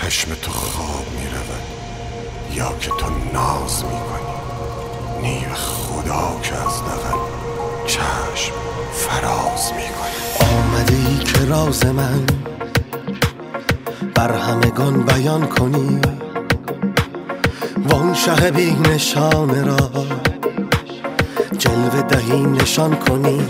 چشم تو خواب میرود یا که تو ناز میکنی، نیو خدا که از دغل چشم فراز میکنی. آمده ای که راز من بر همگان بیان کنی، وان شه بی نشانه را جلوه دهی نشان کنی.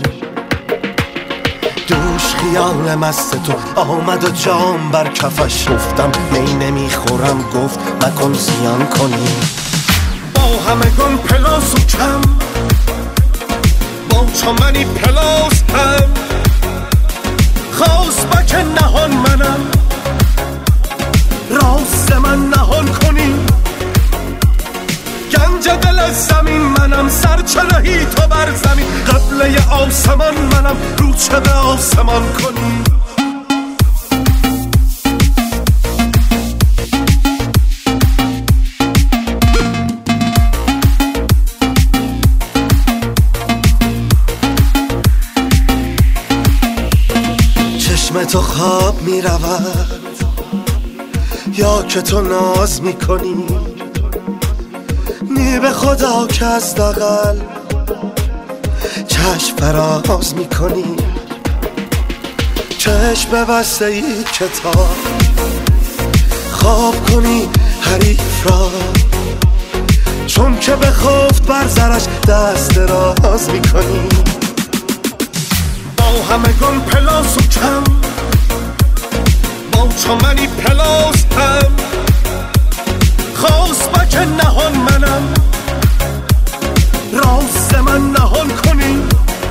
دوش خیال مست تو آمد و جام بر کفش، گفتم می نمیخورم، گفت مکن زیان کنی. با همگان پلاس و کم، با چمنی پلاس هم، خواست بک نهان منم، راست من نهان کنی. گنج دل از زمین منم، سرچرهی تو بر زمین، قبله آسمان منم، رو چه به آسمان کنی. چشم تو خواب می رود یا که تو ناز می کنی، نی به خدا که از دغل چشم فراز می کنی. چشم ببسته ای کتاب خواب کنی حریف را، چون که بخفت بر زرش دست دراز می کنی. با همگان پلاس و کم، با چمنی پلاس هم، خواست بک نهان منم، راست من نهان کنی.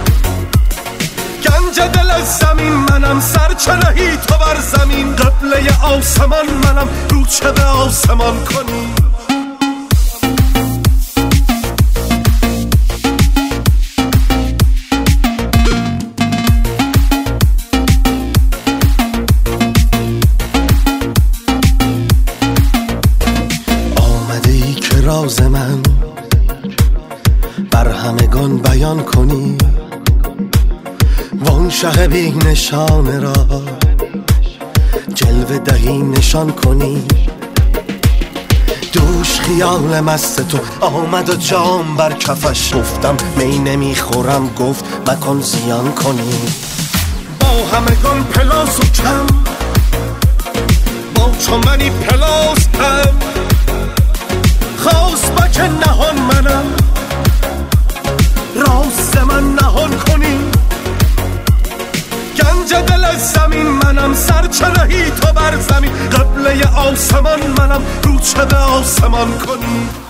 گنج دل از زمین منم، سرچرهی تو بر زمین، قبله آسمان منم، رو چه به آسمان کنی. راز من بر همگان بیان کنی، وان شه بی نشانه را جلوه دهی نشان کنی. دوش خیال مست تو آمد و جام بر کفش، گفتم می نمیخورم، گفت مکن زیان کنی. با همگان پلاس و کم، با چمنی پلاس هم، خواست بک نهان منم، راست من نهان کنی. گنج دل از زمین منم، سرچرهی تو بر زمین، قبله آسمان منم، رو چه به آسمان کنی.